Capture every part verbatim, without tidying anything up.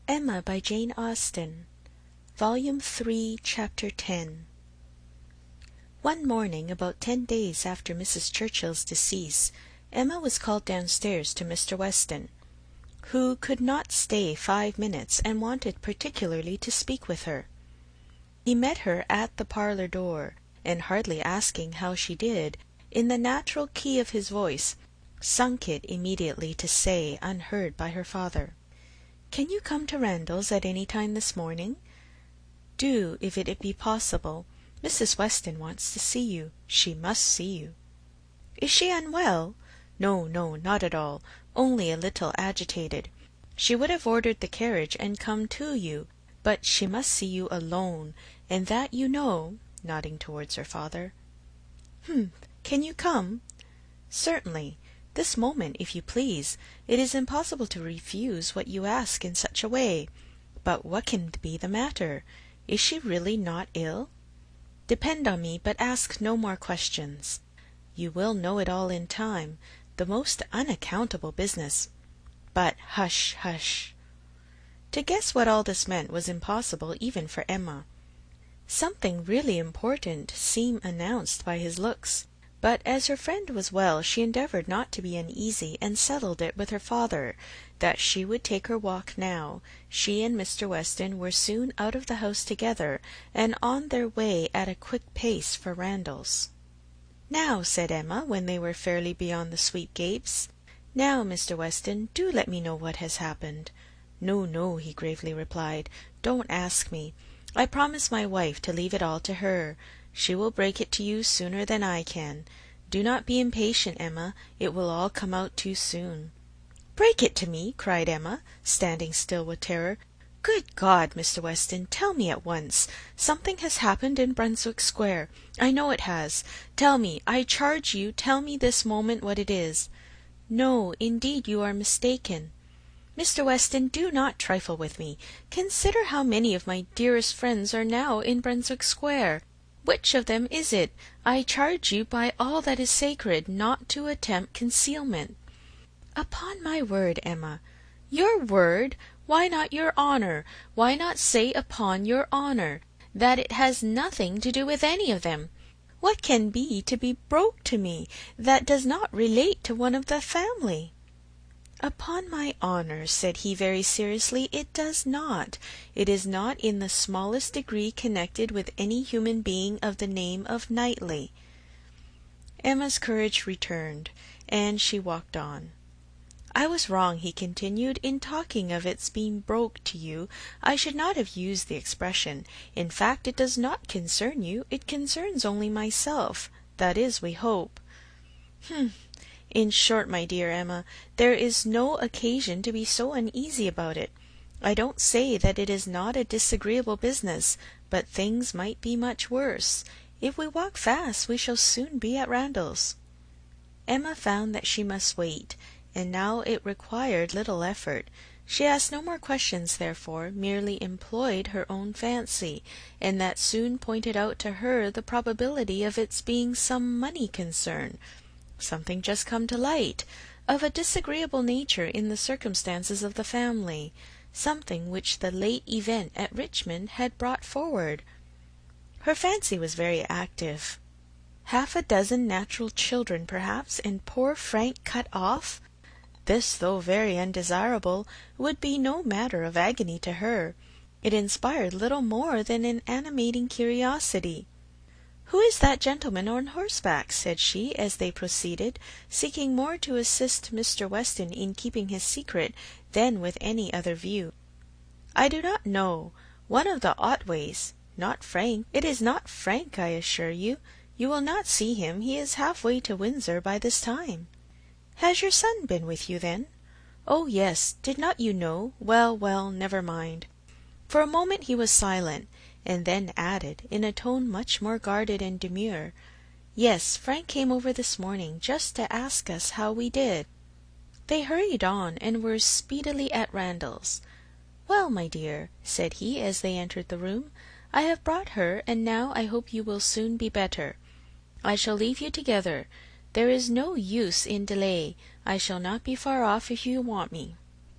Emma by Jane Austen, Volume three, Chapter ten. One morning, about ten days after Missus Churchill's decease, Emma was called downstairs to Mr. Weston, who could not stay five minutes, and wanted particularly to speak with her. He met her at the parlour door, and hardly asking how she did, in the natural key of his voice, sunk it immediately to say, unheard by her father, "Can you come to Randalls at any time this morning? Do, if it be possible. Missus Weston wants to see you. She must see you." "Is she unwell?" "No, no, not at all. Only a little agitated. She would have ordered the carriage and come to you, but she must see you alone, and that you know," nodding towards her father. "Humph! Can you come?" "Certainly. This moment, if you please. It is impossible to refuse what you ask in such a way. But what can be the matter? Is she really not ill?" "Depend on me, but ask no more questions. You will know it all in time. The most unaccountable business. But hush, hush." To guess what all this meant was impossible even for Emma. Something really important seemed announced by his looks. But as her friend was well, she endeavoured not to be uneasy, and settled it with her father that she would take her walk now. She and Mr. Weston were soon out of the house together, and on their way at a quick pace for Randalls. "Now," said Emma, when they were fairly beyond the sweep gates, "now, Mr. Weston, do let me know what has happened." "No, no," he gravely replied, "don't ask me. I promised my wife to leave it all to her. She will break it to you sooner than I can. Do not be impatient, Emma. It will all come out too soon." "Break it to me!" cried Emma, standing still with terror. "Good God, Mister Weston, tell me at once. Something has happened in Brunswick Square. I know it has. Tell me, I charge you, tell me this moment what it is." "No, indeed you are mistaken." "Mister Weston, do not trifle with me. Consider how many of my dearest friends are now in Brunswick Square. Which of them is it? I charge you by all that is sacred not to attempt concealment." "Upon my word, Emma." "Your word? Why not your honour? Why not say upon your honour that it has nothing to do with any of them? What can be to be broke to me that does not relate to one of the family?" "Upon my honour," said he very seriously, "it does not. It is not in the smallest degree connected with any human being of the name of Knightley." Emma's courage returned, and she walked on. "I was wrong," he continued, "in talking of its being broke to you. I should not have used the expression. In fact, it does not concern you. It concerns only myself. That is, we hope." "Humph! In short, my dear Emma, there is no occasion to be so uneasy about it. I don't say that it is not a disagreeable business, but things might be much worse. If we walk fast, we shall soon be at Randalls." Emma found that she must wait, and now it required little effort. She asked no more questions, therefore, merely employed her own fancy, and that soon pointed out to her the probability of its being some money concern, something just come to light, of a disagreeable nature in the circumstances of the family, something which the late event at Richmond had brought forward. Her fancy was very active. Half a dozen natural children, perhaps, and poor Frank cut off! This, though very undesirable, would be no matter of agony to her. It inspired little more than an animating curiosity. "Who is that gentleman on horseback?" said she, as they proceeded, seeking more to assist Mr. Weston in keeping his secret than with any other view. "I do not know. One of the Otways. Not Frank. It is not Frank, I assure you. You will not see him. He is half-way to Windsor by this time." "Has your son been with you, then?" "Oh, yes. Did not you know? Well, well, never mind." For a moment he was silent, and then added, in a tone much more guarded and demure, "Yes, Frank came over this morning, just to ask us how we did." They hurried on, and were speedily at Randalls. "Well, my dear," said he, as they entered the room, "I have brought her, and now I hope you will soon be better. I shall leave you together. There is no use in delay. I shall not be far off if you want me."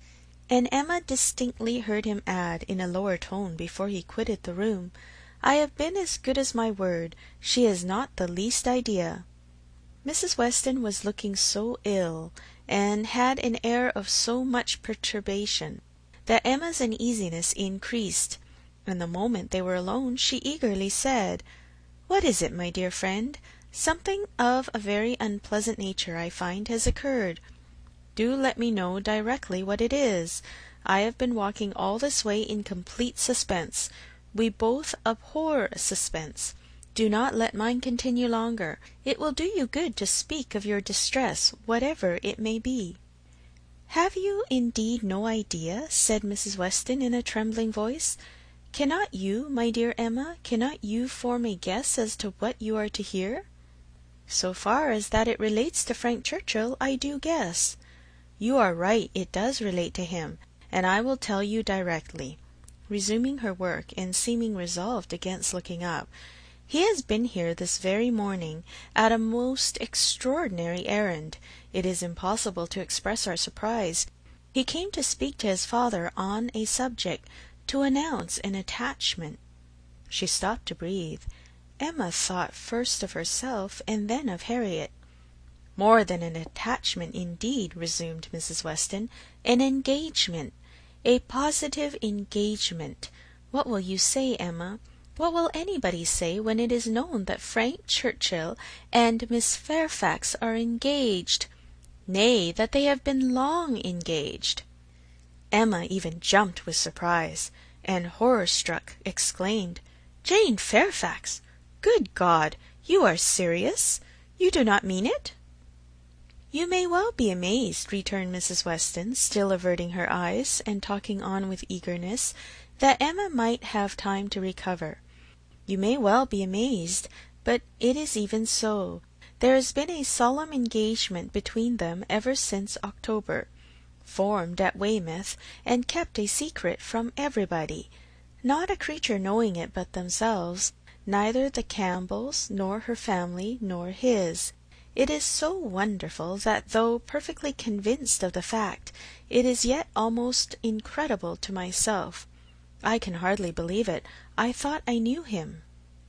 and Emma distinctly heard him add in a lower tone before he quitted the room, "I have been as good as my word. She has not the least idea." Mrs. Weston was looking so ill, and had an air of so much perturbation, that Emma's uneasiness increased, and the moment they were alone she eagerly said, "What is it, my dear friend? Something of a very unpleasant nature, I find, has occurred. Do let me know directly what it is. I have been walking all this way in complete suspense. We both abhor suspense. Do not let mine continue longer. It will do you good to speak of your distress, whatever it may be." "Have you indeed no idea?" said Mrs. Weston in a trembling voice. "Cannot you, my dear Emma, cannot you form a guess as to what you are to hear?" "So far as that it relates to Frank Churchill, I do guess." "You are right, it does relate to him, and I will tell you directly." Resuming her work, and seeming resolved against looking up, "He has been here this very morning, at a most extraordinary errand. It is impossible to express our surprise. He came to speak to his father on a subject, to announce an attachment." She stopped to breathe. Emma thought first of herself, and then of Harriet. "More than an attachment, indeed," resumed Mrs. Weston. "An engagement. A positive engagement. What will you say, Emma? What will anybody say when it is known that Frank Churchill and Miss Fairfax are engaged? Nay, that they have been long engaged?" Emma even jumped with surprise, and horror-struck exclaimed, "Jane Fairfax! Good God! You are serious? You do not mean it?" "You may well be amazed," returned Mrs. Weston, still averting her eyes, and talking on with eagerness, that Emma might have time to recover. "You may well be amazed, but it is even so. There has been a solemn engagement between them ever since October, formed at Weymouth, and kept a secret from everybody, not a creature knowing it but themselves, neither the Campbells, nor her family, nor his. It is so wonderful that, though perfectly convinced of the fact, it is yet almost incredible to myself. I can hardly believe it. I thought I knew him."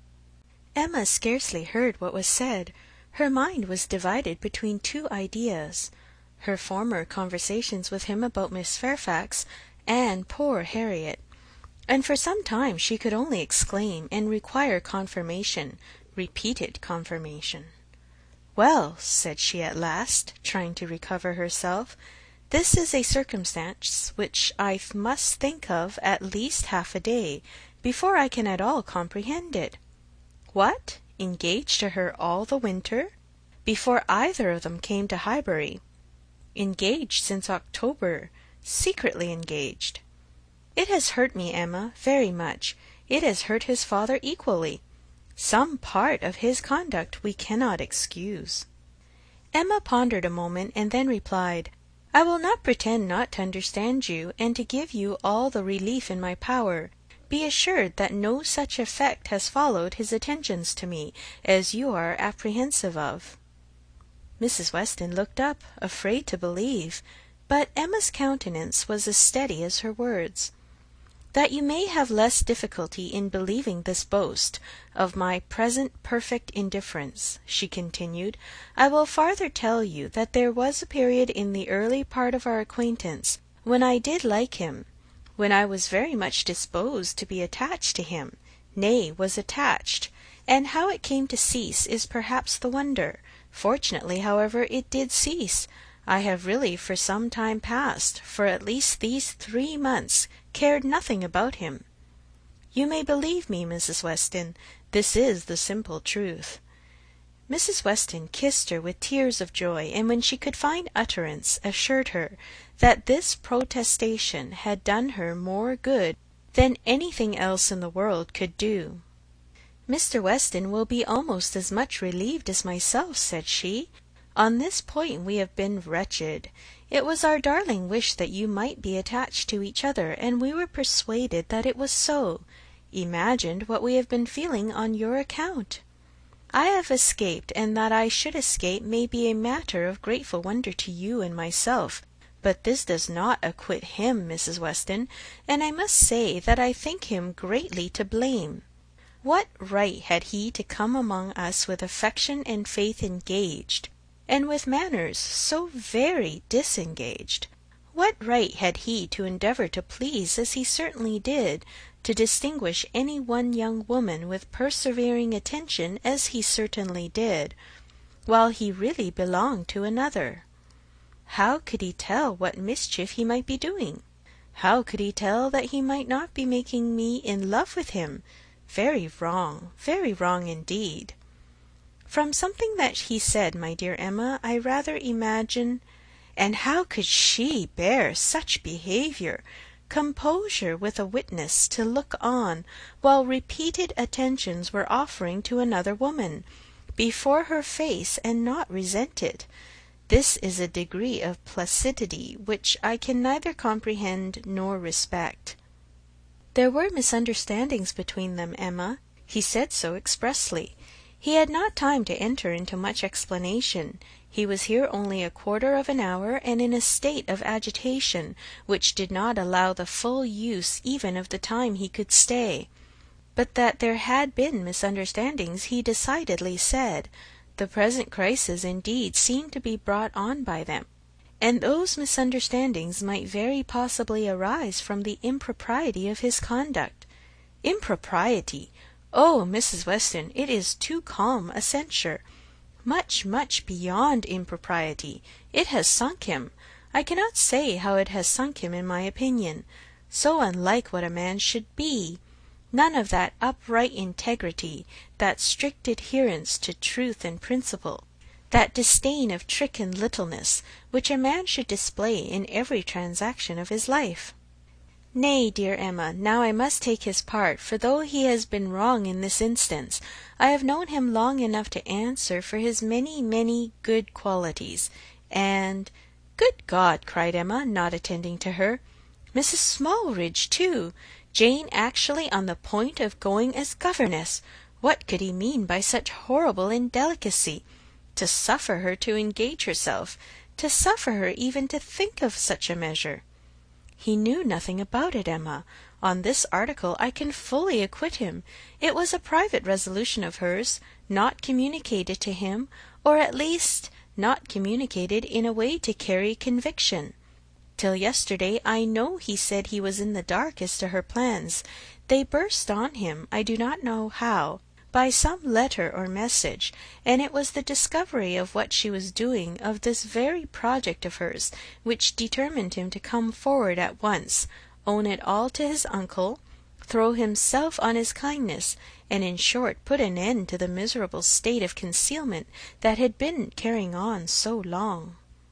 Emma scarcely heard what was said. Her mind was divided between two ideas, her former conversations with him about Miss Fairfax, and poor Harriet, and for some time she could only exclaim, and require confirmation, repeated confirmation. "Well," said she at last, trying to recover herself, "this is a circumstance which I must think of at least half a day, before I can at all comprehend it. What? Engaged to her all the winter? Before either of them came to Highbury? Engaged since October? Secretly engaged? It has hurt me, Emma, very much. It has hurt his father equally. Some part of his conduct we cannot excuse." Emma pondered a moment, and then replied, "I will not pretend not to understand you, and to give you all the relief in my power. Be assured that no such effect has followed his attentions to me as you are apprehensive of." Missus Weston looked up, afraid to believe, but Emma's countenance was as steady as her words. "That you may have less difficulty in believing this boast of my present perfect indifference," she continued, "I will farther tell you that there was a period in the early part of our acquaintance when I did like him, when I was very much disposed to be attached to him, nay, was attached, and how it came to cease is perhaps the wonder. Fortunately, however, it did cease. I have really for some time past, for at least these three months, cared nothing about him. You may believe me, Missus Weston, this is the simple truth." Missus Weston kissed her with tears of joy, and when she could find utterance, assured her that this protestation had done her more good than anything else in the world could do. "Mister Weston will be almost as much relieved as myself," said she. "On this point we have been wretched. It was our darling wish that you might be attached to each other, and we were persuaded that it was so. Imagined what we have been feeling on your account. I have escaped, and that I should escape may be a matter of grateful wonder to you and myself, But this does not acquit him, Missus Weston, and I must say that I think him greatly to blame. What right had he to come among us with affection and faith engaged, and with manners so very disengaged? What right had he to endeavour to please, as he certainly did, to distinguish any one young woman with persevering attention, as he certainly did, while he really belonged to another? How could he tell what mischief he might be doing? How could he tell that he might not be making me in love with him? Very wrong, very wrong indeed. From something that he said, my dear Emma, I rather imagine— And how could she bear such behaviour? Composure with a witness to look on, while repeated attentions were offering to another woman, before her face, and not resent it. This is a degree of placidity which I can neither comprehend nor respect. There were misunderstandings between them, Emma. He said so expressly. He had not time to enter into much explanation. He was here only a quarter of an hour, and in a state of agitation which did not allow the full use even of the time he could stay. But that there had been misunderstandings he decidedly said. The present crisis indeed seemed to be brought on by them, and those misunderstandings might very possibly arise from the impropriety of his conduct. Impropriety! Oh, Missus Weston, it is too calm a censure. Much, much beyond impropriety. It has sunk him. I cannot say how it has sunk him in my opinion. So unlike what a man should be. None of that upright integrity, that strict adherence to truth and principle, that disdain of trick and littleness, which a man should display in every transaction of his life. Nay, dear Emma, now I must take his part, for though he has been wrong in this instance, I have known him long enough to answer for his many, many good qualities, and— "Good God!" cried Emma, not attending to her. "Missus Smallridge, too! Jane actually on the point of going as governess! What could he mean by such horrible indelicacy? To suffer her to engage herself, to suffer her even to think of such a measure!" "He knew nothing about it, Emma. On this article I can fully acquit him. It was a private resolution of hers, not communicated to him, or at least not communicated in a way to carry conviction. Till yesterday I know he said he was in the dark as to her plans. They burst on him, I do not know how, by some letter or message, and it was the discovery of what she was doing, of this very project of hers, which determined him to come forward at once, own it all to his uncle, throw himself on his kindness, and in short put an end to the miserable state of concealment that had been carrying on so long."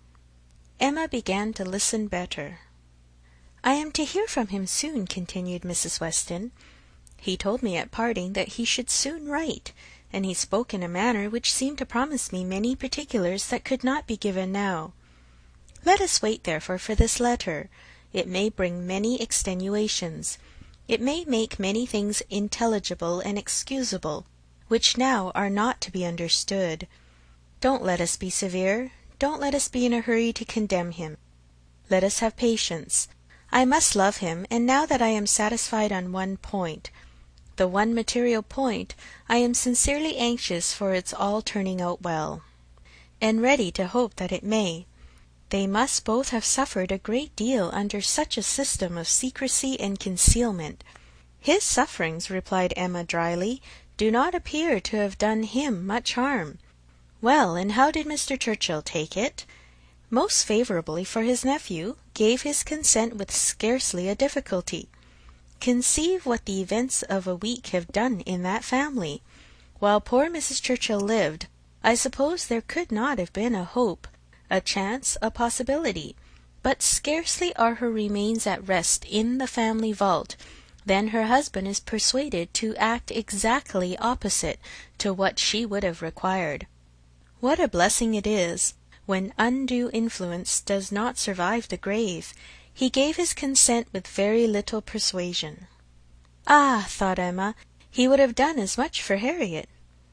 Emma began to listen better. "I am to hear from him soon," continued Missus Weston. "He told me at parting that he should soon write, and he spoke in a manner which seemed to promise me many particulars that could not be given now. Let us wait, therefore, for this letter. It may bring many extenuations. It may make many things intelligible and excusable, which now are not to be understood. Don't let us be severe. Don't let us be in a hurry to condemn him. Let us have patience. I must love him, and now that I am satisfied on one point, the one material point, I am sincerely anxious for its all turning out well, and ready to hope that it may. They must both have suffered a great deal under such a system of secrecy and concealment." "His sufferings," replied Emma dryly, "do not appear to have done him much harm." "Well, and how did Mister Churchill take it?" "Most favourably for his nephew, gave his consent with scarcely a difficulty. Conceive what the events of a week have done in that family. While poor Missus Churchill lived, I suppose there could not have been a hope, a chance, a possibility. But scarcely are her remains at rest in the family vault, than her husband is persuaded to act exactly opposite to what she would have required. What a blessing it is, when undue influence does not survive the grave! He gave his consent with very little persuasion." "Ah!" thought Emma, "he would have done as much for Harriet."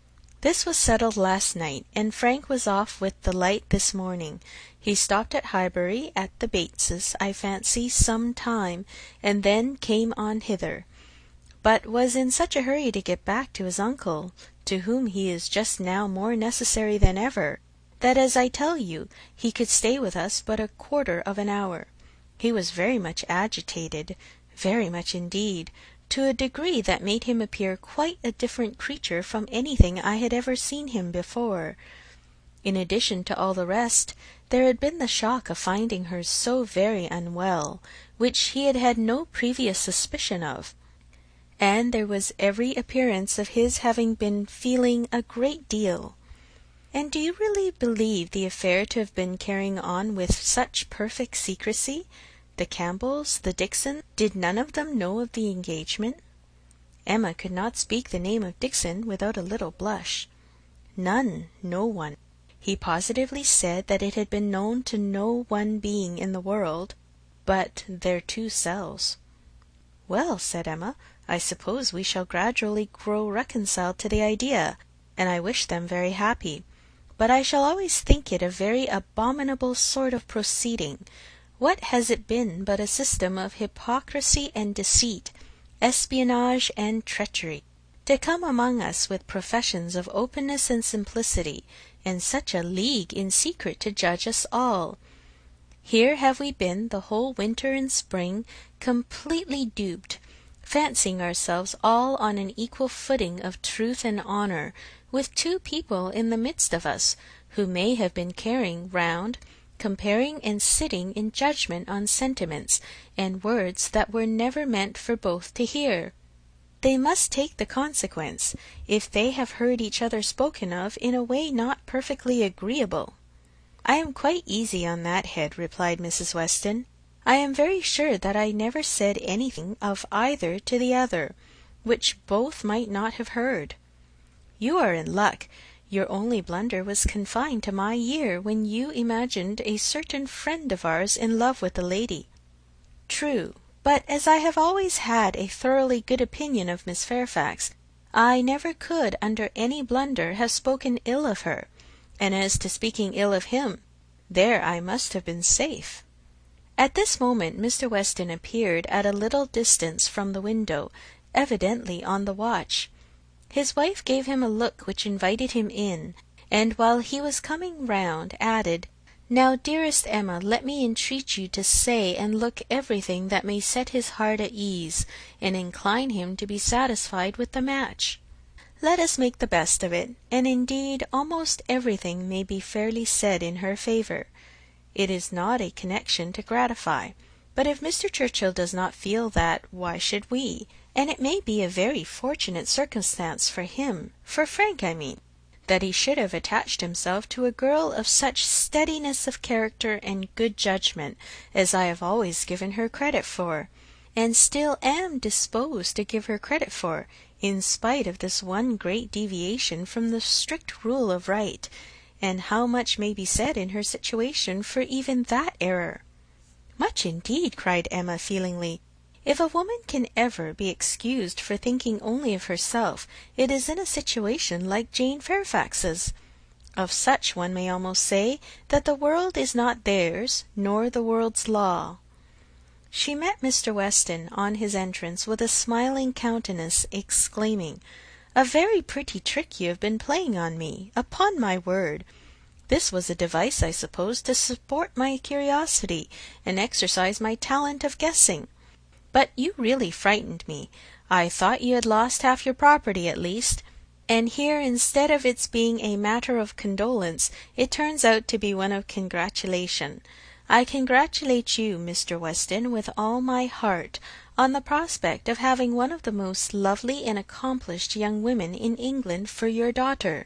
This was settled last night, and Frank was off with the light this morning. He stopped at Highbury, at the Bateses, I fancy, some time, and then came on hither, but was in such a hurry to get back to his uncle, to whom he is just now more necessary than ever, that, as I tell you, he could stay with us but a quarter of an hour. He was very much agitated, very much indeed, to a degree that made him appear quite a different creature from anything I had ever seen him before. In addition to all the rest, there had been the shock of finding her so very unwell, which he had had no previous suspicion of, and there was every appearance of his having been feeling a great deal. And do you really believe the affair to have been carrying on with such perfect secrecy? The Campbells, the Dixons, did none of them know of the engagement? Emma could not speak the name of Dixon without a little blush. None, no one. He positively said that it had been known to no one being in the world but their two selves. "Well," said Emma, "I suppose we shall gradually grow reconciled to the idea, and I wish them very happy. But I shall always think it a very abominable sort of proceeding. What has it been but a system of hypocrisy and deceit, espionage and treachery, to come among us with professions of openness and simplicity, and such a league in secret to judge us all? Here have we been the whole winter and spring completely duped, fancying ourselves all on an equal footing of truth and honour, with two people in the midst of us, who may have been carrying round, comparing and sitting in judgment on sentiments and words that were never meant for both to hear. They must take the consequence, if they have heard each other spoken of in a way not perfectly agreeable." "I am quite easy on that head," replied Missus Weston. "I am very sure that I never said anything of either to the other, which both might not have heard. You are in luck. Your only blunder was confined to my ear, when you imagined a certain friend of ours in love with the lady." "True. But as I have always had a thoroughly good opinion of Miss Fairfax, I never could under any blunder have spoken ill of her, and as to speaking ill of him, there I must have been safe." At this moment Mr. Weston appeared at a little distance from the window, evidently on the watch. His wife gave him a look which invited him in, and while he was coming round, added, "Now, dearest Emma, let me entreat you to say and look everything that may set his heart at ease, and incline him to be satisfied with the match. Let us make the best of it, and indeed almost everything may be fairly said in her favour. It is not a connection to gratify, but if Mister Churchill does not feel that, why should we? And it may be a very fortunate circumstance for him, for Frank I mean, that he should have attached himself to a girl of such steadiness of character and good judgment as I have always given her credit for, and still am disposed to give her credit for, in spite of this one great deviation from the strict rule of right, and how much may be said in her situation for even that error." "Much indeed," cried Emma feelingly. "If a woman can ever be excused for thinking only of herself, it is in a situation like Jane Fairfax's. Of such one may almost say that the world is not theirs, nor the world's law." She met Mister Weston on his entrance with a smiling countenance, exclaiming, "A very pretty trick you have been playing on me, upon my word! This was a device, I suppose, to support my curiosity, and exercise my talent of guessing. But you really frightened me. I thought you had lost half your property at least, and here, instead of its being a matter of condolence, it turns out to be one of congratulation. I congratulate you, Mister Weston, with all my heart, on the prospect of having one of the most lovely and accomplished young women in England for your daughter."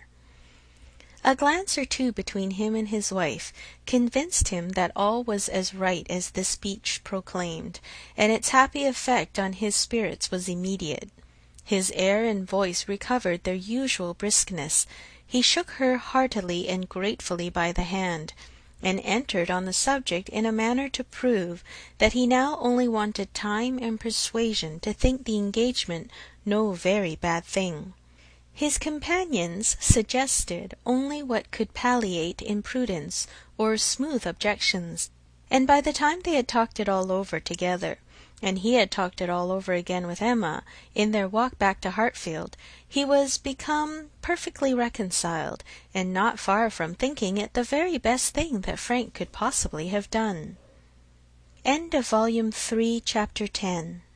A glance or two between him and his wife convinced him that all was as right as this speech proclaimed, and its happy effect on his spirits was immediate. His air and voice recovered their usual briskness. He shook her heartily and gratefully by the hand, and entered on the subject in a manner to prove that he now only wanted time and persuasion to think the engagement no very bad thing. His companions suggested only what could palliate imprudence or smooth objections, and by the time they had talked it all over together, and he had talked it all over again with Emma in their walk back to Hartfield, he was become perfectly reconciled, and not far from thinking it the very best thing that Frank could possibly have done. End of Volume Three, Chapter Ten.